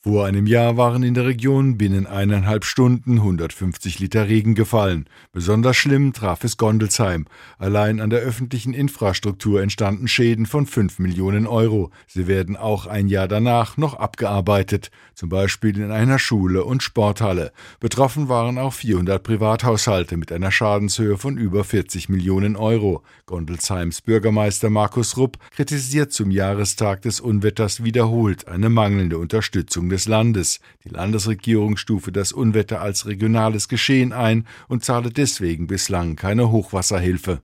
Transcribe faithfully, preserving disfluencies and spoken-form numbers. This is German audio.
Vor einem Jahr waren in der Region binnen eineinhalb Stunden hundertfünfzig Liter Regen gefallen. Besonders schlimm traf es Gondelsheim. Allein an der öffentlichen Infrastruktur entstanden Schäden von fünf Millionen Euro. Sie werden auch ein Jahr danach noch abgearbeitet, zum Beispiel in einer Schule und Sporthalle. Betroffen waren auch vierhundert Privathaushalte mit einer Schadenshöhe von über vierzig Millionen Euro. Gondelsheims Bürgermeister Markus Rupp kritisiert zum Jahrestag des Unwetters wiederholt eine mangelnde Unterstützung des Landes. Die Landesregierung stufe das Unwetter als regionales Geschehen ein und zahle deswegen bislang keine Hochwasserhilfe.